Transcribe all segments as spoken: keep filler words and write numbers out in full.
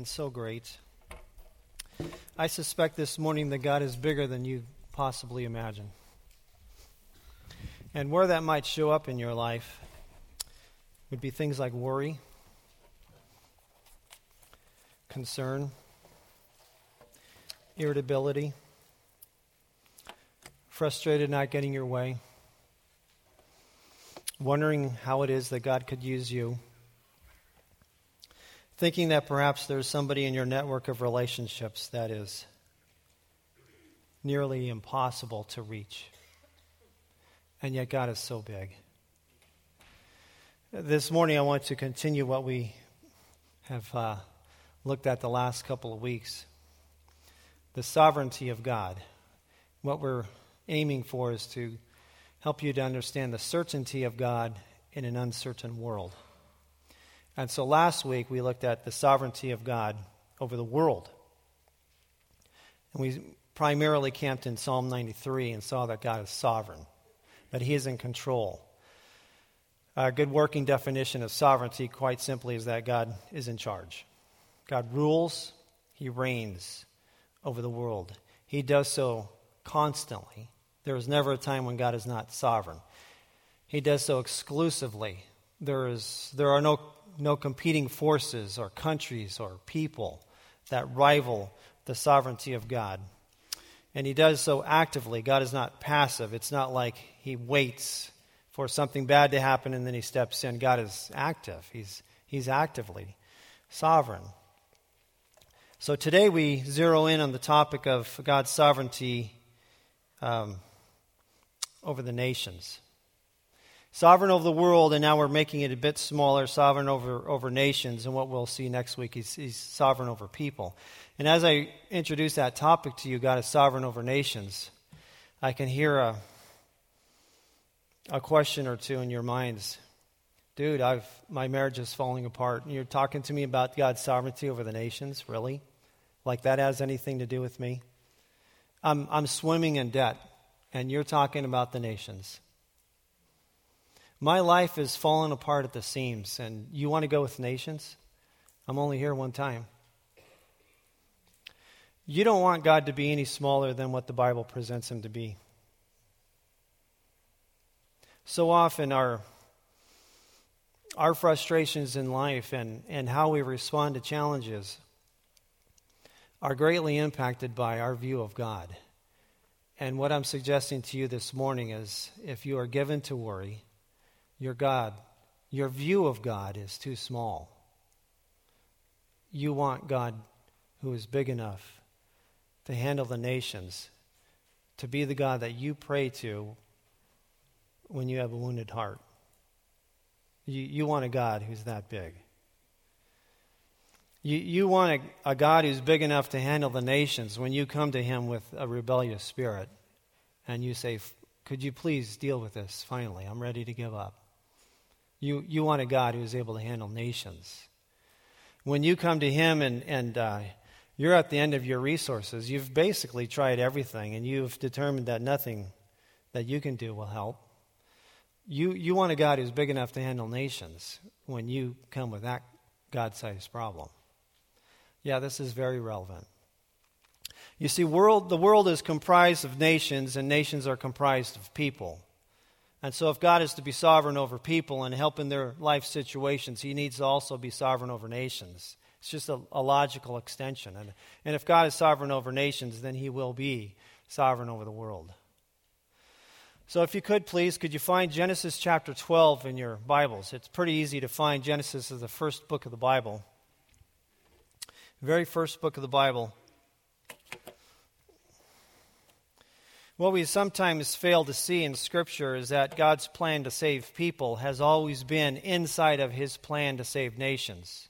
and so great. I suspect this morning that God is bigger than you possibly imagine. And where that might show up in your life would be things like worry, concern, irritability, frustrated not getting your way, wondering how it is that God could use you, thinking that perhaps there's somebody in your network of relationships that is nearly impossible to reach. And yet God is so big. This morning I want to continue what we have uh, looked at the last couple of weeks. The sovereignty of God. What we're aiming for is to help you to understand the certainty of God in an uncertain world. And so last week we looked at the sovereignty of God over the world. And we primarily camped in Psalm ninety-three and saw that God is sovereign, that He is in control. A good working definition of sovereignty, quite simply, is that God is in charge. God rules, He reigns over the world. He does so constantly. There is never a time when God is not sovereign. He does so exclusively. There is, there are no, no competing forces or countries or people that rival the sovereignty of God. And He does so actively. God is not passive. It's not like He waits for something bad to happen and then He steps in. God is active. He's, he's actively sovereign. So today we zero in on the topic of God's sovereignty um, over the nations. Sovereign over the world, and now we're making it a bit smaller, sovereign over, over nations, and what we'll see next week is He's sovereign over people. And as I introduce that topic to you, God is sovereign over nations, I can hear a, a question or two in your minds. Dude, I've my marriage is falling apart, and you're talking to me about God's sovereignty over the nations? Really? Like that has anything to do with me? I'm I'm swimming in debt, and you're talking about the nations. My life is falling apart at the seams, and you want to go with nations? I'm only here one time. You don't want God to be any smaller than what the Bible presents Him to be. So often our our frustrations in life and, and how we respond to challenges are greatly impacted by our view of God. And what I'm suggesting to you this morning is, if you are given to worry, your God, your view of God is too small. You want God who is big enough to handle the nations, to be the God that you pray to when you have a wounded heart. You, you want a God who's that big. You, you want a, a God who's big enough to handle the nations when you come to Him with a rebellious spirit and you say, could you please deal with this finally? I'm ready to give up. You you want a God who is able to handle nations. When you come to Him and, and uh, you're at the end of your resources, you've basically tried everything and you've determined that nothing that you can do will help. You, you want a God who's big enough to handle nations when you come with that God-sized problem. Yeah, this is very relevant. You see, world the world is comprised of nations, and nations are comprised of people. And so if God is to be sovereign over people and help in their life situations, He needs to also be sovereign over nations. It's just a, a logical extension. And, and if God is sovereign over nations, then He will be sovereign over the world. So if you could, please, could you find Genesis chapter twelve in your Bibles? It's pretty easy to find. Genesis is the first book of the Bible. Very first book of the Bible. What we sometimes fail to see in Scripture is that God's plan to save people has always been inside of His plan to save nations.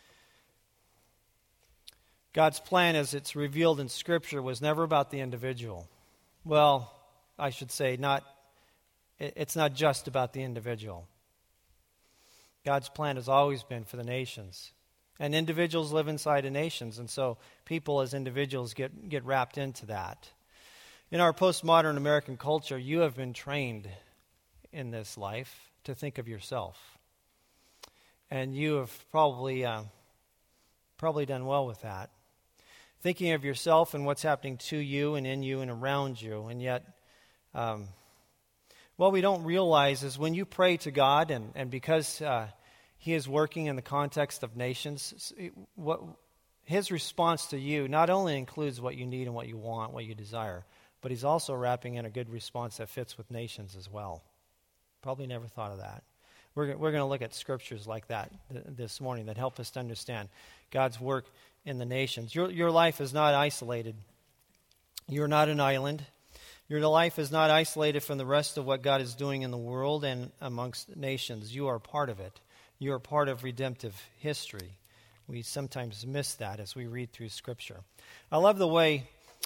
God's plan, as it's revealed in Scripture, was never about the individual. Well, I should say, not. It's not just about the individual. God's plan has always been for the nations. And individuals live inside of nations, and so people as individuals get, get wrapped into that. In our postmodern American culture, you have been trained in this life to think of yourself. And you have probably uh, Probably done well with that. Thinking of yourself and what's happening to you and in you and around you. And yet, um, what we don't realize is when you pray to God, and, and because uh, He is working in the context of nations, what His response to you not only includes what you need and what you want, what you desire, but He's also wrapping in a good response that fits with nations as well. Probably never thought of that. We're, we're going to look at scriptures like that th- this morning that help us to understand God's work in the nations. Your, your life is not isolated. You're not an island. Your life is not isolated from the rest of what God is doing in the world and amongst nations. You are part of it. You are part of redemptive history. We sometimes miss that as we read through Scripture. I love the way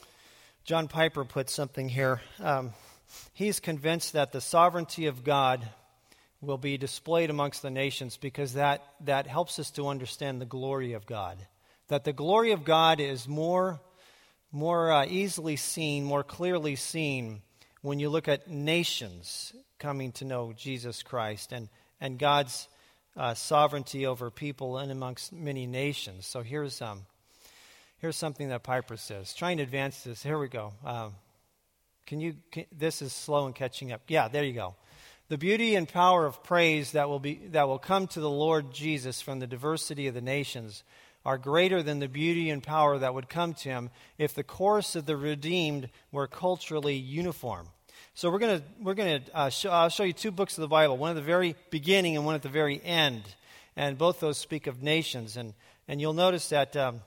John Piper puts something here. Um, he's convinced that the sovereignty of God will be displayed amongst the nations because that, that helps us to understand the glory of God. That the glory of God is more, more uh, easily seen, more clearly seen when you look at nations coming to know Jesus Christ and, and God's uh, sovereignty over people and amongst many nations. So here's um, here's something that Piper says. Trying to advance this. Here we go. Um, can you? Can, this is slow and catching up. Yeah, there you go. The beauty and power of praise that will be that will come to the Lord Jesus from the diversity of the nations are greater than the beauty and power that would come to Him if the chorus of the redeemed were culturally uniform. So we're going to we're going to uh, sh- I'll show you two books of the Bible, one at the very beginning and one at the very end, and both those speak of nations. And and you'll notice that um,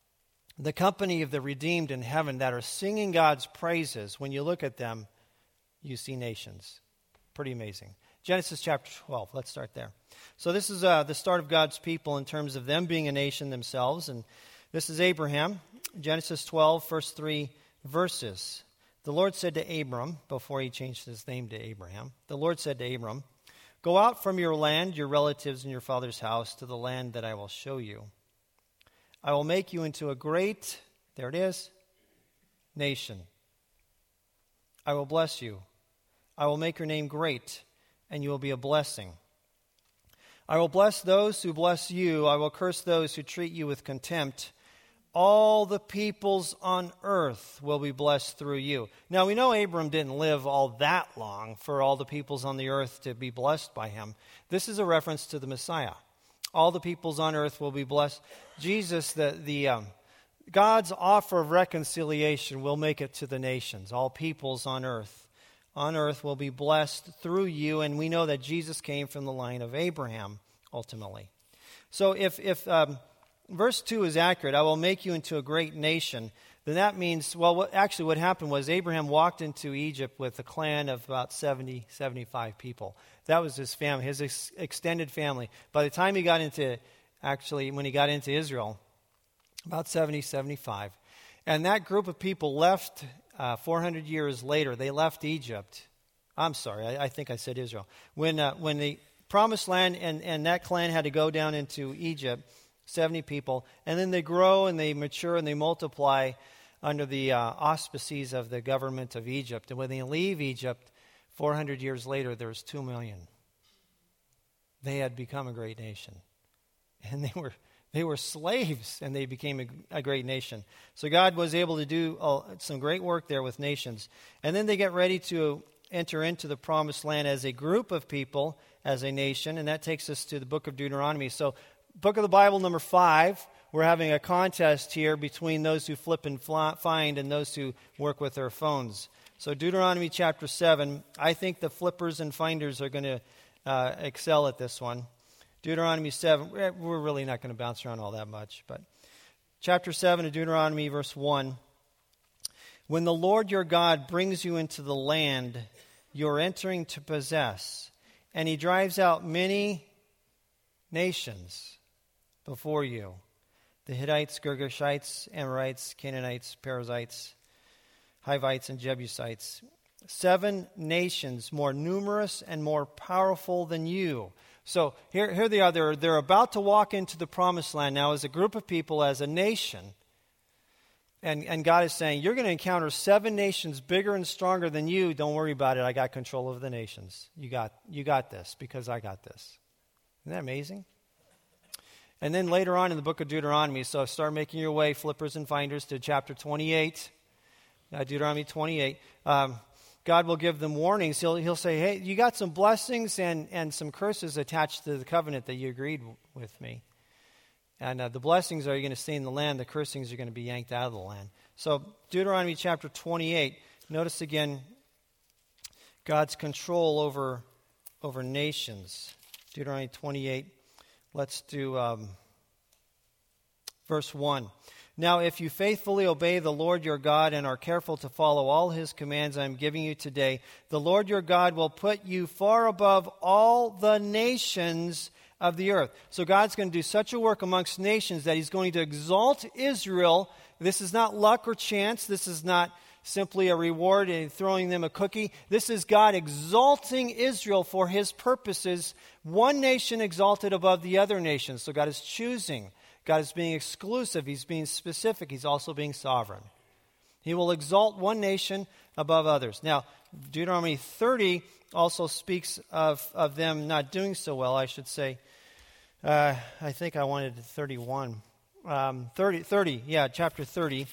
the company of the redeemed in heaven that are singing God's praises, when you look at them, you see nations. Pretty amazing. Genesis chapter twelve. Let's start there. So this is uh, the start of God's people in terms of them being a nation themselves, and this is Abraham. Genesis twelve, first three verses. The Lord said to Abram, before he changed his name to Abraham, the Lord said to Abram, "Go out from your land, your relatives, and your father's house to the land that I will show you. I will make you into a great," there it is, "nation. I will bless you. I will make your name great, and you will be a blessing. I will bless those who bless you. I will curse those who treat you with contempt. All the peoples on earth will be blessed through you." Now, we know Abram didn't live all that long for all the peoples on the earth to be blessed by him. This is a reference to the Messiah. All the peoples on earth will be blessed. Jesus, the, the um, God's offer of reconciliation will make it to the nations. All peoples on earth, on earth will be blessed through you, and we know that Jesus came from the line of Abraham, ultimately. So if... if um, Verse two is accurate. I will make you into a great nation. Then that means, well, what, actually what happened was Abraham walked into Egypt with a clan of about seventy, seventy-five people. That was his family, his ex- extended family. By the time he got into, actually, when he got into Israel, about seventy, seventy-five. And that group of people left uh, four hundred years later. They left Egypt. I'm sorry, I, I think I said Israel. When, uh, when the Promised Land and, and that clan had to go down into Egypt, seventy people, and then they grow and they mature and they multiply under the uh, auspices of the government of Egypt. And when they leave Egypt, four hundred years later, there's two million. They had become a great nation. And they were they were slaves, and they became a, a great nation. So God was able to do uh, some great work there with nations. And then they get ready to enter into the Promised Land as a group of people, as a nation, and that takes us to the book of Deuteronomy. So Book of the Bible number five, we're having a contest here between those who flip and fly, find and those who work with their phones. So Deuteronomy chapter seven, I think the flippers and finders are going to uh, excel at this one. Deuteronomy seven, we're really not going to bounce around all that much. But chapter seven of Deuteronomy, verse one. When the Lord your God brings you into the land you're entering to possess, and He drives out many nations before you, the Hittites, Girgashites, Amorites, Canaanites, Perizzites, Hivites, and Jebusites, seven nations more numerous and more powerful than you. So here, here they are. They're, they're about to walk into the Promised Land now as a group of people, as a nation. And, and God is saying, you're going to encounter seven nations bigger and stronger than you. Don't worry about it. I got control of the nations. You got, you got this because I got this. Isn't that amazing? And then later on in the book of Deuteronomy, so start making your way, flippers and finders, to chapter twenty-eight. Uh, Deuteronomy twenty-eight. Um, God will give them warnings. He'll, he'll say, hey, you got some blessings and, and some curses attached to the covenant that you agreed w- with me. And uh, the blessings are you're going to stay in the land. The cursings are going to be yanked out of the land. So Deuteronomy chapter twenty-eight. Notice again God's control over, over nations. Deuteronomy twenty-eight. Let's do um, verse one. Now, if you faithfully obey the Lord your God and are careful to follow all his commands I am giving you today, the Lord your God will put you far above all the nations of the earth. So God's going to do such a work amongst nations that he's going to exalt Israel. This is not luck or chance. This is not simply a reward and throwing them a cookie. This is God exalting Israel for his purposes. One nation exalted above the other nations. So God is choosing. God is being exclusive. He's being specific. He's also being sovereign. He will exalt one nation above others. Now, Deuteronomy thirty also speaks of, of them not doing so well, I should say. Uh, I think I wanted thirty-one. Um, thirty, thirty, yeah, chapter thirty.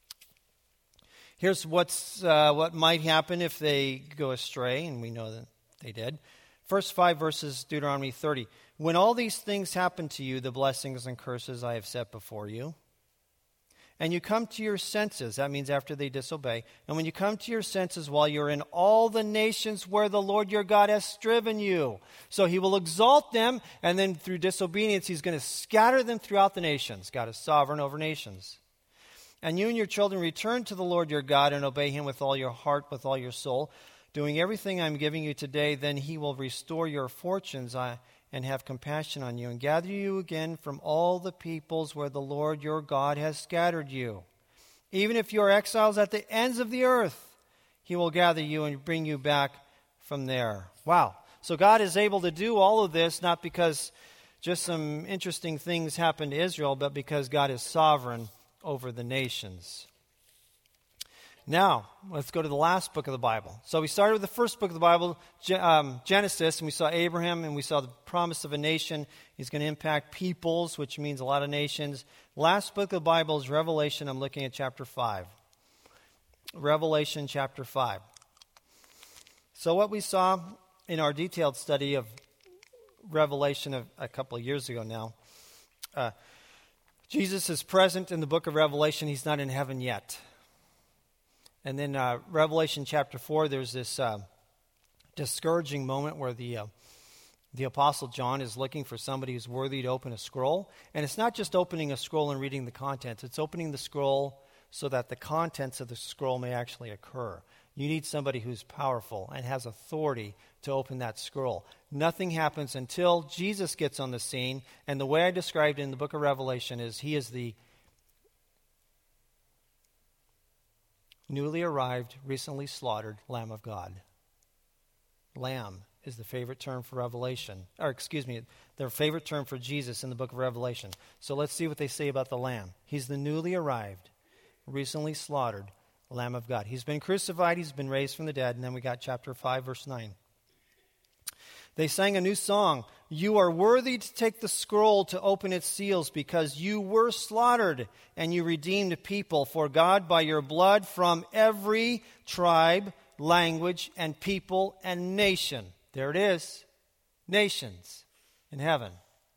Here's what's uh, what might happen if they go astray, and we know that they did. First five verses, Deuteronomy thirty. When all these things happen to you, the blessings and curses I have set before you, and you come to your senses, that means after they disobey, and when you come to your senses while you're in all the nations where the Lord your God has driven you. So he will exalt them, and then through disobedience, he's going to scatter them throughout the nations. God is sovereign over nations. And you and your children return to the Lord your God and obey him with all your heart, with all your soul, doing everything I'm giving you today, then he will restore your fortunes and have compassion on you and gather you again from all the peoples where the Lord your God has scattered you. Even if you are exiles at the ends of the earth, he will gather you and bring you back from there. Wow. So God is able to do all of this not because just some interesting things happened to Israel, but because God is sovereign over the nations. Now, let's go to the last book of the Bible. So we started with the first book of the Bible, um, Genesis, and we saw Abraham, and we saw the promise of a nation. He's going to impact peoples, which means a lot of nations. Last book of the Bible is Revelation. I'm looking at chapter five. Revelation chapter five. So what we saw in our detailed study of Revelation of a couple of years ago now, uh, Jesus is present in the book of Revelation. He's not in heaven yet. And then uh, Revelation chapter four, there's this uh, discouraging moment where the uh, the Apostle John is looking for somebody who's worthy to open a scroll. And it's not just opening a scroll and reading the contents. It's opening the scroll so that the contents of the scroll may actually occur. You need somebody who's powerful and has authority to open that scroll. Nothing happens until Jesus gets on the scene. And the way I described it in the book of Revelation is he is the newly arrived, recently slaughtered Lamb of God. Lamb is the favorite term for Revelation. Or excuse me, their favorite term for Jesus in the book of Revelation. So let's see what they say about the Lamb. He's the newly arrived, recently slaughtered Lamb of God. He's been crucified, he's been raised from the dead. And then we got chapter five, verse nine. They sang a new song. You are worthy to take the scroll to open its seals because you were slaughtered and you redeemed people for God by your blood from every tribe, language, and people and nation. There it is. Nations in heaven.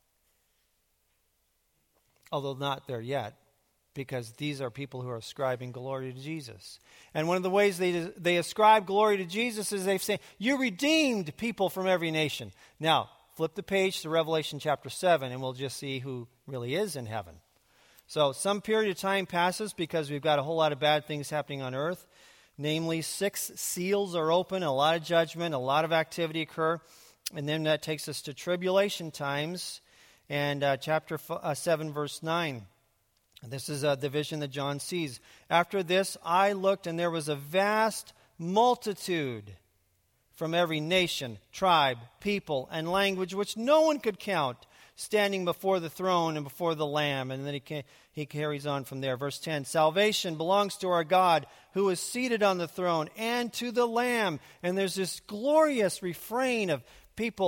Although not there yet, because these are people who are ascribing glory to Jesus. And one of the ways they they ascribe glory to Jesus is they say, you redeemed people from every nation. Now, flip the page to Revelation chapter seven, and we'll just see who really is in heaven. So some period of time passes because we've got a whole lot of bad things happening on earth. Namely, six seals are open, a lot of judgment, a lot of activity occur. And then that takes us to tribulation times. And uh, chapter f- uh, seven, verse nine. This is uh, the vision that John sees. After this, I looked, and there was a vast multitude from every nation, tribe, people, and language, which no one could count, standing before the throne and before the Lamb. And then he, ca- he carries on from there. Verse ten, salvation belongs to our God, who is seated on the throne, and to the Lamb. And there's this glorious refrain of people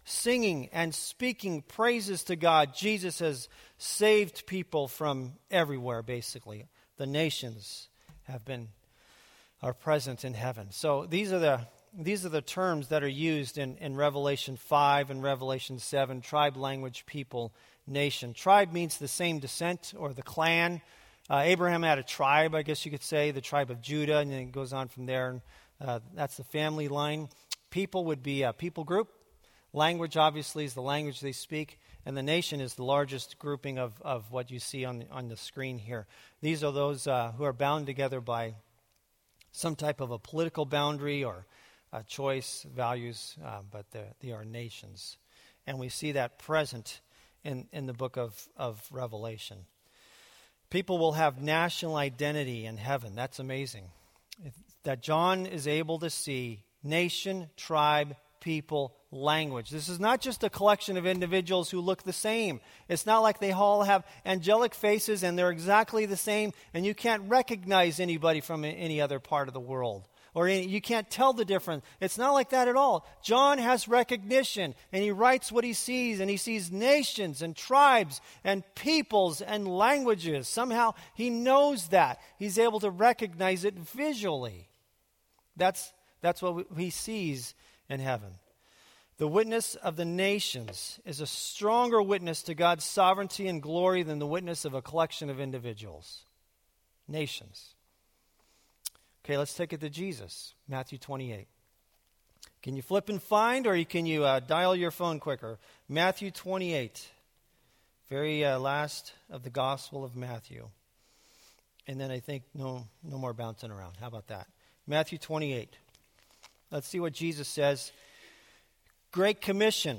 singing and speaking praises to God. Jesus has saved people from everywhere, basically. The nations have been, are present in heaven. So these are the these are the terms that are used in, in Revelation five and Revelation seven, tribe, language, people, nation. Tribe means the same descent or the clan. Uh, Abraham had a tribe, I guess you could say, the tribe of Judah, and then it goes on from there. And, uh, that's the family line. People would be a people group. Language, obviously, is the language they speak. And the nation is the largest grouping of, of what you see on, on the screen here. These are those uh, who are bound together by some type of a political boundary or a choice, values, uh, but they are nations. And we see that present in, in the book of, of Revelation. People will have national identity in heaven. That's amazing. If, that John is able to see nation, tribe, people, language. This is not just a collection of individuals who look the same. It's not like they all have angelic faces and they're exactly the same and you can't recognize anybody from any other part of the world. Or any, you can't tell the difference. It's not like that at all. John has recognition and he writes what he sees, and he sees nations and tribes and peoples and languages. Somehow he knows that. He's able to recognize it visually. That's, that's what he sees in heaven. The witness of the nations is a stronger witness to God's sovereignty and glory than the witness of a collection of individuals. Nations. Okay, let's take it to Jesus, Matthew twenty-eight. Can you flip and find, or can you uh, dial your phone quicker? Matthew twenty-eight, very uh, last of the Gospel of Matthew. And then I think no, no more bouncing around. How about that? Matthew twenty-eight. Let's see what Jesus says. Great Commission.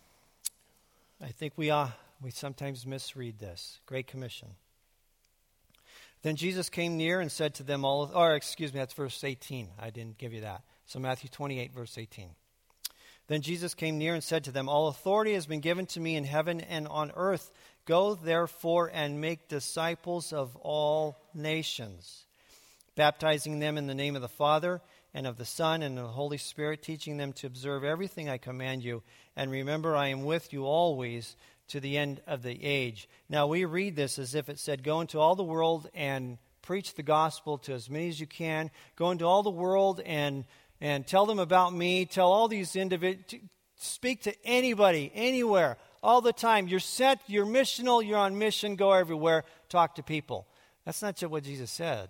I think we uh, we sometimes misread this. Great Commission. Then Jesus came near and said to them all, or excuse me, that's verse eighteen. I didn't give you that. So Matthew twenty-eight, verse eighteen. Then Jesus came near and said to them, all authority has been given to me in heaven and on earth. Go therefore and make disciples of all nations, baptizing them in the name of the Father and of the Son and of the Holy Spirit, teaching them to observe everything I command you. And remember, I am with you always to the end of the age. Now, we read this as if it said, go into all the world and preach the gospel to as many as you can. Go into all the world and, and tell them about me. Tell all these individuals, speak to anybody, anywhere, all the time. You're sent, you're missional, you're on mission, go everywhere, talk to people. That's not just what Jesus said.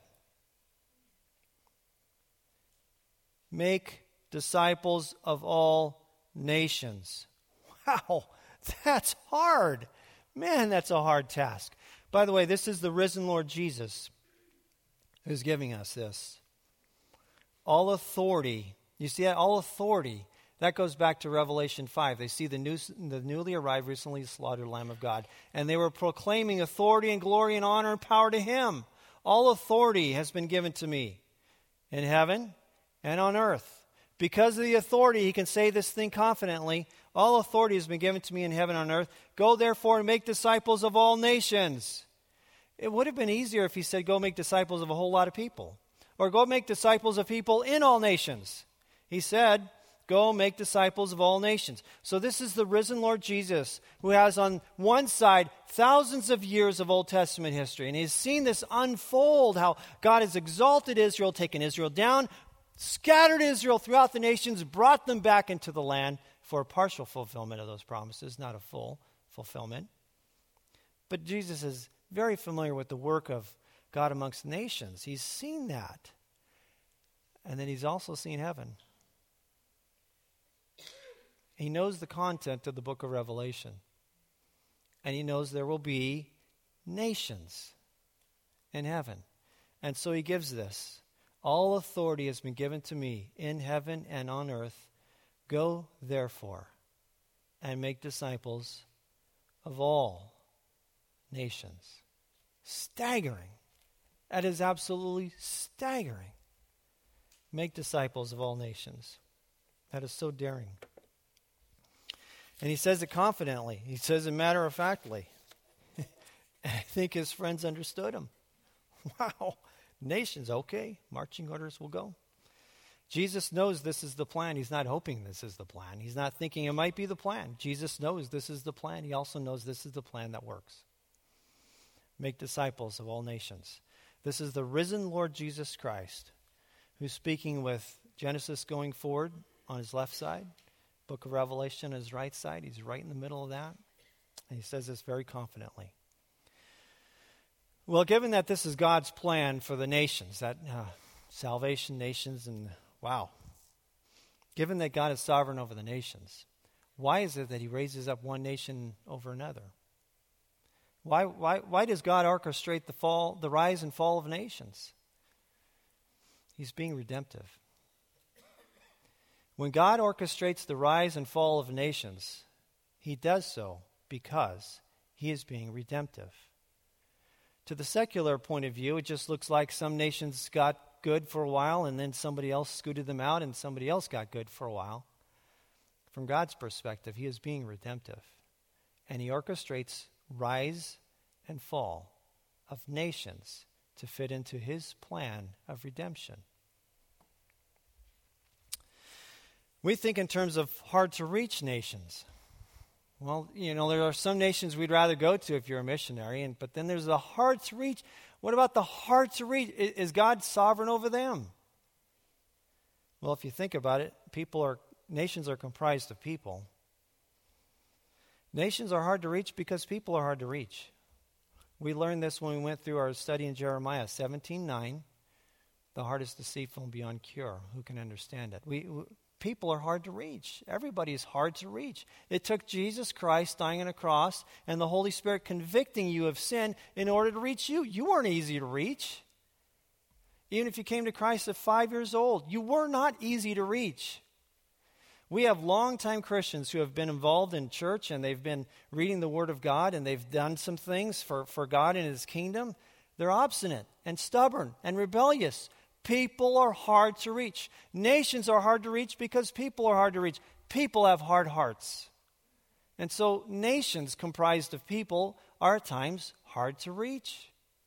Make disciples of all nations. Wow, that's hard. Man, that's a hard task. By the way, this is the risen Lord Jesus who's giving us this. All authority, you see that? All authority. That goes back to Revelation five. They see the, new, the newly arrived, recently slaughtered Lamb of God. And they were proclaiming authority and glory and honor and power to him. All authority has been given to me in heaven and on earth. Because of the authority, he can say this thing confidently. All authority has been given to me in heaven and on earth. Go therefore and make disciples of all nations. It would have been easier if he said, go make disciples of a whole lot of people. Or go make disciples of people in all nations. He said, go make disciples of all nations. So this is the risen Lord Jesus, who has on one side thousands of years of Old Testament history. And he's seen this unfold, how God has exalted Israel, taken Israel down, scattered Israel throughout the nations, brought them back into the land for a partial fulfillment of those promises, not a full fulfillment. But Jesus is very familiar with the work of God amongst nations. He's seen that. And then he's also seen heaven. He knows the content of the book of Revelation. And he knows there will be nations in heaven. And so he gives this. All authority has been given to me in heaven and on earth. Go, therefore, and make disciples of all nations. Staggering. That is absolutely staggering. Make disciples of all nations. That is so daring. And he says it confidently. He says it matter-of-factly. And I think his friends understood him. Wow. Nations, okay. Marching orders will go. Jesus knows this is the plan. He's not hoping this is the plan. He's not thinking it might be the plan. Jesus knows this is the plan. He also knows this is the plan that works. Make disciples of all nations. This is the risen Lord Jesus Christ who's speaking with Genesis going forward on his left side, book of Revelation on his right side. He's right in the middle of that. And he says this very confidently. Well, given that this is God's plan for the nations, that uh, salvation nations, and wow, given that God is sovereign over the nations, why is it that he raises up one nation over another? Why, why, why does God orchestrate the fall, the rise and fall of nations? He's being redemptive. When God orchestrates the rise and fall of nations, he does so because he is being redemptive. To the secular point of view, it just looks like some nations got good for a while and then somebody else scooted them out and somebody else got good for a while. From God's perspective, he is being redemptive. And he orchestrates rise and fall of nations to fit into his plan of redemption. We think in terms of hard-to-reach nations. Well, you know, there are some nations we'd rather go to if you're a missionary, and but then there's the hard-to-reach. What about the hard-to-reach? Is God sovereign over them? Well, if you think about it, people are nations are comprised of people. Nations are hard to reach because people are hard to reach. We learned this when we went through our study in Jeremiah seventeen nine. The heart is deceitful and beyond cure. Who can understand it? We, we People are hard to reach. Everybody is hard to reach. It took Jesus Christ dying on a cross and the Holy Spirit convicting you of sin in order to reach you. You weren't easy to reach. Even if you came to Christ at five years old, you were not easy to reach. We have longtime Christians who have been involved in church and they've been reading the Word of God and they've done some things for, for God and his kingdom. They're obstinate and stubborn and rebellious. People are hard to reach. Nations are hard to reach because people are hard to reach. People have hard hearts. And so nations comprised of people are at times hard to reach.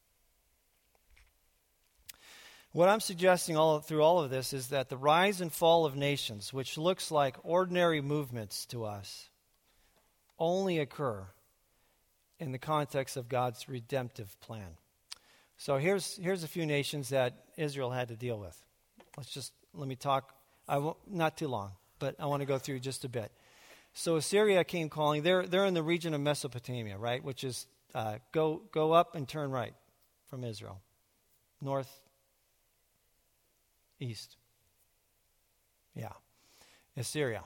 What I'm suggesting all through all of this is that the rise and fall of nations, which looks like ordinary movements to us, only occur in the context of God's redemptive plan. So here's here's a few nations that Israel had to deal with. Let's just, let me talk, I won't, not too long, but I want to go through just a bit. So Assyria came calling, they're they're in the region of Mesopotamia, right, which is uh, go go up and turn right from Israel. North, east. Yeah, Assyria.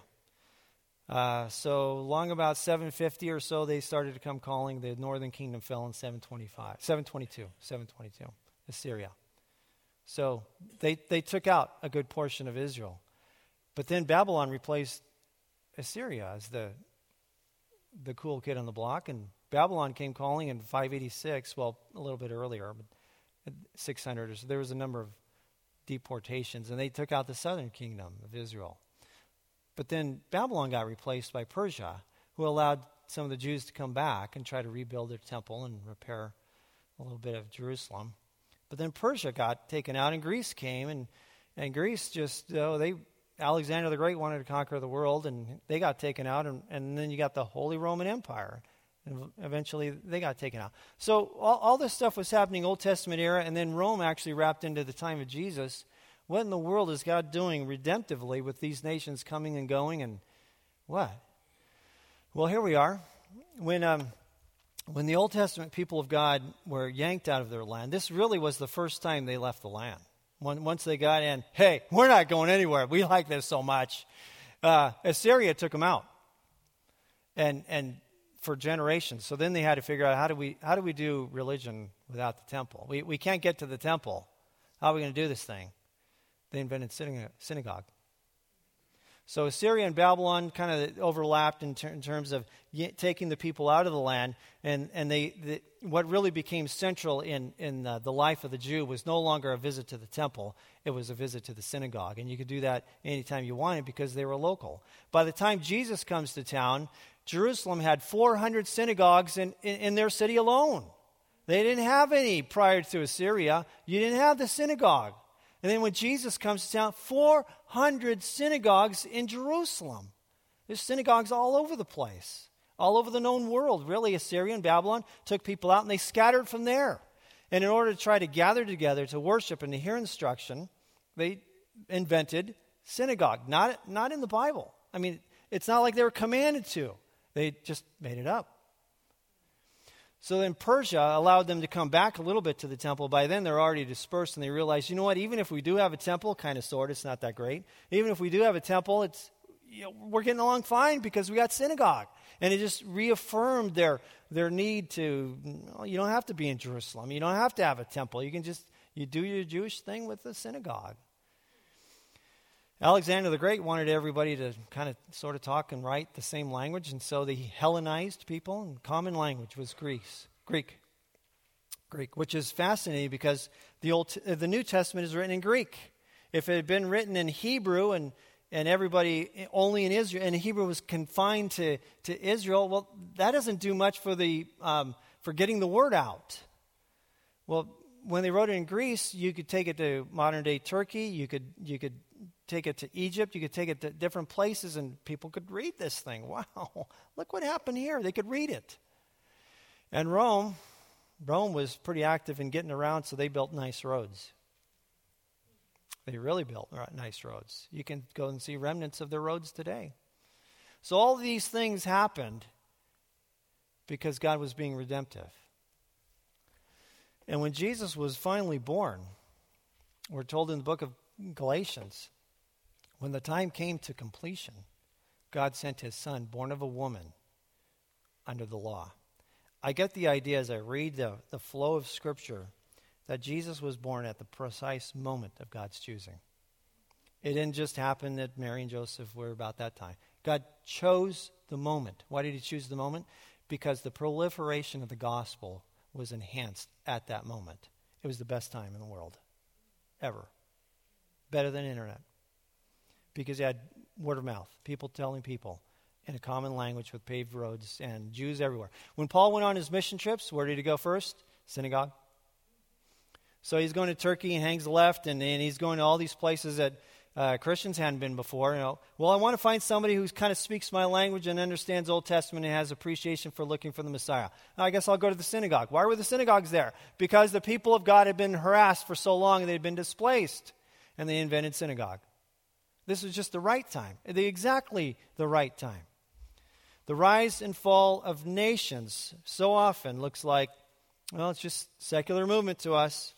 Uh, so long about seven fifty or so, they started to come calling. The northern kingdom fell in seven twenty-five, seven twenty-two, seven twenty-two, Assyria. So they, they took out a good portion of Israel. But then Babylon replaced Assyria as the, the cool kid on the block. And Babylon came calling in five eighty-six, well, a little bit earlier, but six hundred or so. There was a number of deportations, and they took out the southern kingdom of Israel. But then Babylon got replaced by Persia, who allowed some of the Jews to come back and try to rebuild their temple and repair a little bit of Jerusalem. But then Persia got taken out, and Greece came, and, and Greece just, oh, they Alexander the Great wanted to conquer the world, and they got taken out, and, and then you got the Holy Roman Empire, and eventually they got taken out. So all, all this stuff was happening Old Testament era, and then Rome actually wrapped into the time of Jesus. What in the world is God doing redemptively with these nations coming and going, and what? Well, here we are. When um, when the Old Testament people of God were yanked out of their land, this really was the first time they left the land. When, once they got in, hey, we're not going anywhere. We like this so much. Uh, Assyria took them out, and and for generations. So then they had to figure out how do we how do we do religion without the temple? We we can't get to the temple. How are we going to do this thing? They invented synagogue. So Assyria and Babylon kind of overlapped in, ter- in terms of y- taking the people out of the land, and and they the, what really became central in in uh, the life of the Jew was no longer a visit to the temple; it was a visit to the synagogue, and you could do that anytime you wanted because they were local. By the time Jesus comes to town, Jerusalem had four hundred synagogues in, in, in their city alone. They didn't have any prior to Assyria. You didn't have the synagogue. And then when Jesus comes to town, four hundred synagogues in Jerusalem. There's synagogues all over the place, all over the known world. Really, Assyria and Babylon took people out and they scattered from there. And in order to try to gather together to worship and to hear instruction, they invented synagogue. Not, not in the Bible. I mean, it's not like they were commanded to. They just made it up. So then Persia allowed them to come back a little bit to the temple. By then they're already dispersed and they realized, you know what, even if we do have a temple, kind of sort, it's not that great. Even if we do have a temple, it's you know, we're getting along fine because we got synagogue. And it just reaffirmed their their need to, well, you don't have to be in Jerusalem. You don't have to have a temple. You can just, you do your Jewish thing with the synagogue. Alexander the Great wanted everybody to kind of sort of talk and write the same language, and so they Hellenized people, and common language was Greece, Greek, Greek, which is fascinating because the Old, the New Testament is written in Greek. If it had been written in Hebrew and and everybody only in Israel, and Hebrew was confined to, to Israel, well, that doesn't do much for the um, for getting the word out. Well, when they wrote it in Greece, you could take it to modern day Turkey. You could you could. take it to Egypt, you could take it to different places, and people could read this thing. Wow, look what happened here. They could read it. And Rome, Rome was pretty active in getting around, so they built nice roads. They really built nice roads. You can go and see remnants of their roads today. So all these things happened because God was being redemptive. And when Jesus was finally born, we're told in the book of Galatians, when the time came to completion, God sent his son, born of a woman, under the law. I get the idea as I read the, the flow of Scripture that Jesus was born at the precise moment of God's choosing. It didn't just happen that Mary and Joseph were about that time. God chose the moment. Why did he choose the moment? Because the proliferation of the gospel was enhanced at that moment. It was the best time in the world, ever. Better than internet. Because you had word of mouth, people telling people in a common language with paved roads and Jews everywhere. When Paul went on his mission trips, where did he go first? Synagogue. So he's going to Turkey and hangs left, and, and he's going to all these places that uh, Christians hadn't been before. You know, well, I want to find somebody who kind of speaks my language and understands Old Testament and has appreciation for looking for the Messiah. I guess I'll go to the synagogue. Why were the synagogues there? Because the people of God had been harassed for so long and they had been displaced, and they invented synagogue. This was just the right time, the exactly the right time. The rise and fall of nations so often looks like, well, it's just secular movement to us.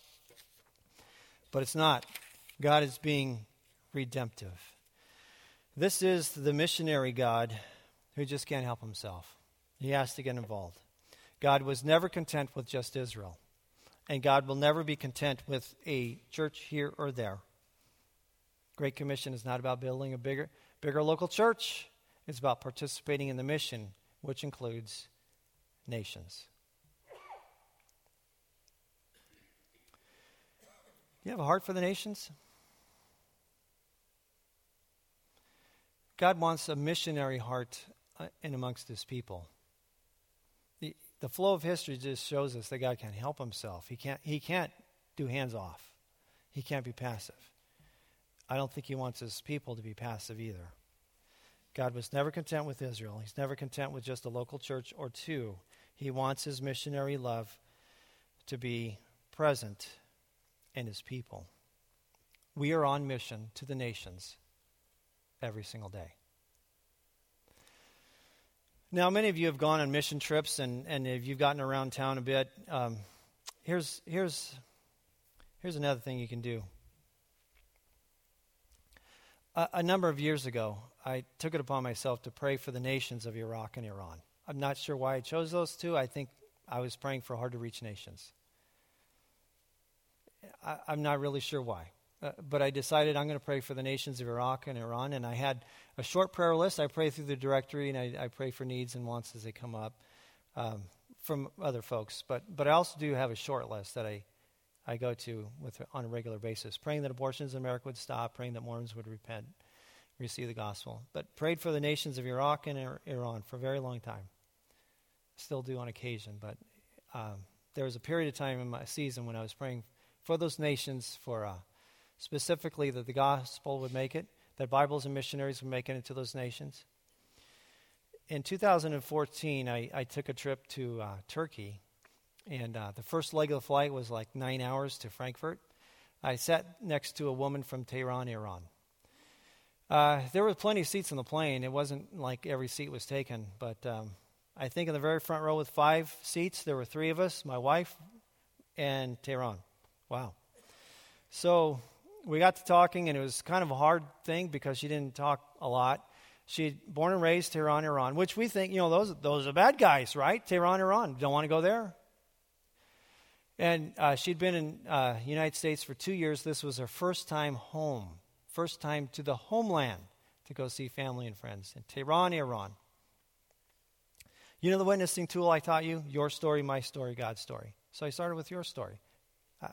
But it's not. God is being redemptive. This is the missionary God who just can't help himself. He has to get involved. God was never content with just Israel. And God will never be content with a church here or there. Great Commission is not about building a bigger, bigger local church. It's about participating in the mission, which includes nations. Do you have a heart for the nations? God wants a missionary heart in amongst his people. The, the flow of history just shows us that God can't help himself. He can't, he can't do hands off. He can't be passive. I don't think he wants his people to be passive either. God was never content with Israel. He's never content with just a local church or two. He wants his missionary love to be present in his people. We are on mission to the nations every single day. Now, many of you have gone on mission trips, and, and if you've gotten around town a bit, um, here's, here's, here's another thing you can do. A, a number of years ago, I took it upon myself to pray for the nations of Iraq and Iran. I'm not sure why I chose those two. I think I was praying for hard-to-reach nations. I, I'm not really sure why. Uh, but I decided I'm going to pray for the nations of Iraq and Iran, and I had a short prayer list. I pray through the directory, and I, I pray for needs and wants as they come up um, from other folks. But but I also do have a short list that I, I go to with on a regular basis, praying that abortions in America would stop, praying that Mormons would repent, receive the gospel. But prayed for the nations of Iraq and Iran for a very long time. Still do on occasion, but um, there was a period of time in my season when I was praying for those nations for uh, specifically that the gospel would make it, that Bibles and missionaries would make it into those nations. In two thousand fourteen, I, I took a trip to uh, Turkey, and uh, the first leg of the flight was like nine hours to Frankfurt. I sat next to a woman from Tehran, Iran. Uh, there were plenty of seats on the plane. It wasn't like every seat was taken, but um, I think in the very front row with five seats, there were three of us, my wife, and Tehran. Wow. So we got to talking, and it was kind of a hard thing because she didn't talk a lot. She'd born and raised Tehran, Iran, which we think, you know, those, those are bad guys, right? Tehran, Iran. Don't want to go there. And uh, she'd been in the uh, United States for two years. This was her first time home, first time to the homeland to go see family and friends in Tehran, Iran. You know the witnessing tool I taught you? Your story, my story, God's story. So I started with your story. Uh,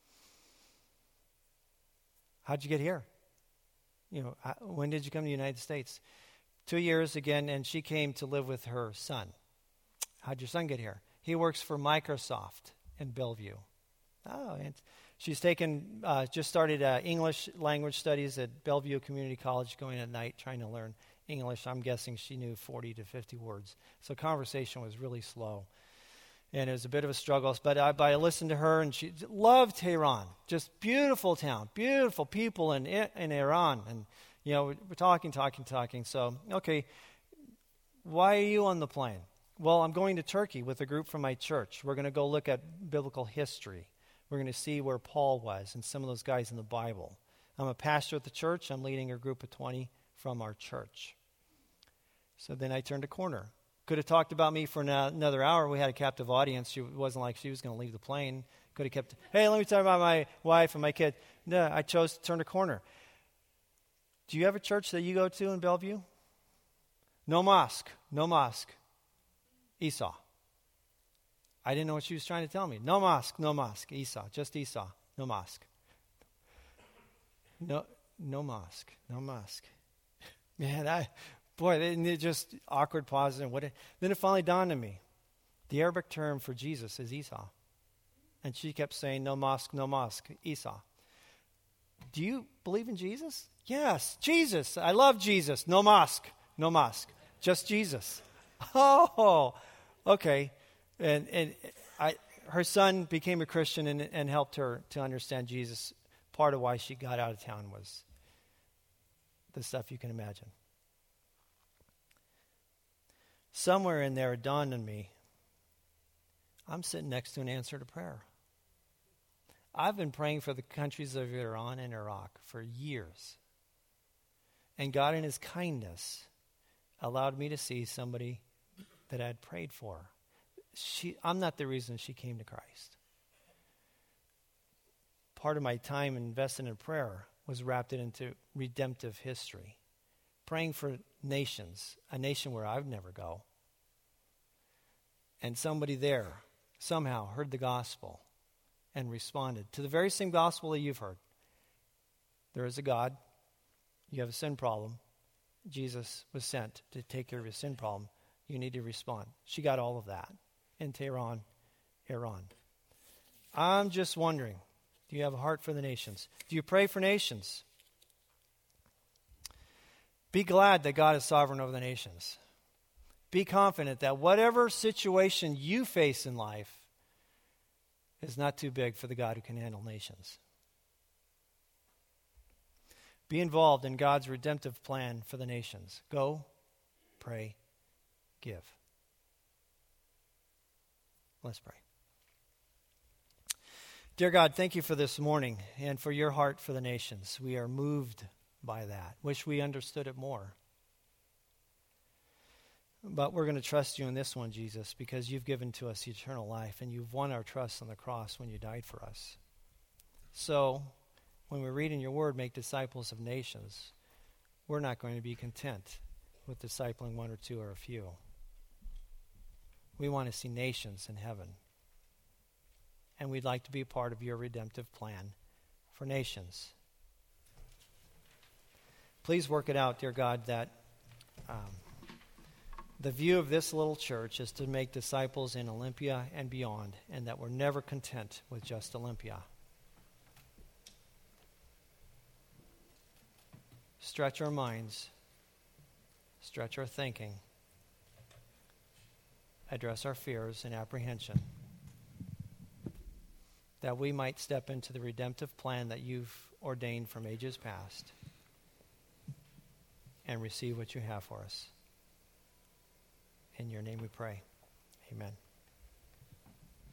how'd you get here? You know, uh, when did you come to the United States? Two years again, and she came to live with her son. How'd your son get here? He works for Microsoft in Bellevue. Oh, and she's taken, uh, just started uh, English language studies at Bellevue Community College, going at night, trying to learn English. I'm guessing she knew forty to fifty words. So conversation was really slow. And it was a bit of a struggle. But I, but I listened to her, and she loved Tehran. Just beautiful town, beautiful people in, in Iran. And, you know, we're talking, talking, talking. So, okay, why are you on the plane? Well, I'm going to Turkey with a group from my church. We're going to go look at biblical history. We're going to see where Paul was and some of those guys in the Bible. I'm a pastor at the church. I'm leading a group of twenty from our church. So then I turned a corner. Could have talked about me for another hour. We had a captive audience. She, it wasn't like she was going to leave the plane. Could have kept, hey, let me talk about my wife and my kid. No, I chose to turn a corner. Do you have a church that you go to in Bellevue? No mosque. No mosque. Esau. I didn't know what she was trying to tell me. No mosque, no mosque. Esau, just Esau. No mosque. No, no mosque. No mosque. Man, I, boy, it just awkward pause. And what? It, then it finally dawned on me. The Arabic term for Jesus is Esau. And she kept saying, no mosque, no mosque, Esau. Do you believe in Jesus? Yes, Jesus. I love Jesus. No mosque, no mosque, just Jesus. Oh, okay. And and I, her son became a Christian and, and helped her to understand Jesus. Part of why she got out of town was the stuff you can imagine. Somewhere in there it dawned on me, I'm sitting next to an answer to prayer. I've been praying for the countries of Iran and Iraq for years. And God in his kindness allowed me to see somebody that I had prayed for. She, I'm not the reason she came to Christ. Part of my time invested in prayer was wrapped it into redemptive history. Praying for nations, a nation where I'd never go. And somebody there somehow heard the gospel and responded to the very same gospel that you've heard. There is a God. You have a sin problem. Jesus was sent to take care of your sin problem. You need to respond. She got all of that in Tehran, Iran. I'm just wondering, do you have a heart for the nations? Do you pray for nations? Be glad that God is sovereign over the nations. Be confident that whatever situation you face in life is not too big for the God who can handle nations. Be involved in God's redemptive plan for the nations. Go, pray, give. Let's pray. Dear God, thank you for this morning and for your heart for the nations. We are moved by that. Wish we understood it more. But we're going to trust you in this one, Jesus, because you've given to us eternal life and you've won our trust on the cross when you died for us. So, when we read in your word, make disciples of nations, we're not going to be content with discipling one or two or a few. We want to see nations in heaven. And we'd like to be part of your redemptive plan for nations. Please work it out, dear God, that um, the view of this little church is to make disciples in Olympia and beyond, and that we're never content with just Olympia. stretch our minds, stretch our thinking, address our fears and apprehension, that we might step into the redemptive plan that you've ordained from ages past and receive what you have for us. In your name we pray. Amen.